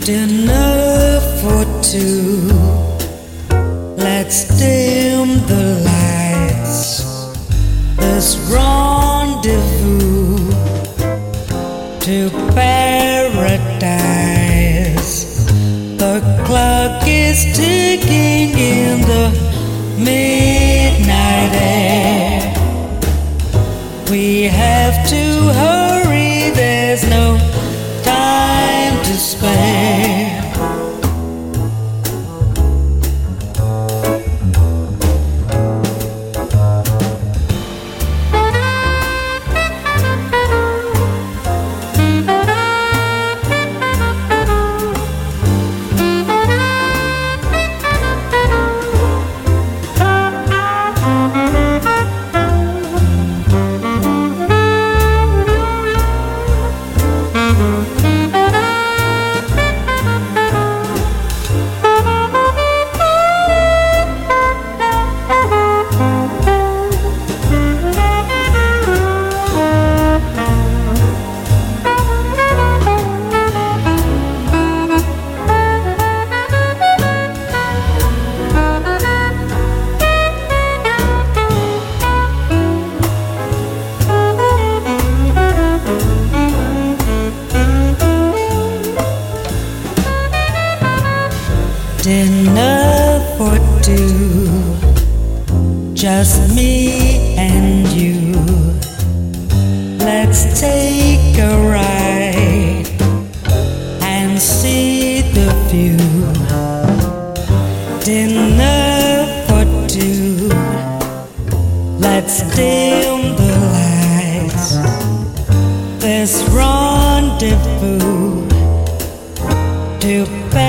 Dinner for two. Let's dim the lights. This rendezvous to paradise. The clock is ticking in the midnight air. We have to hurry, there's no time to spare. Dinner for two, just me and you. Let's take a ride and see the view. Dinner for two, let's dim the lights. This rendezvous to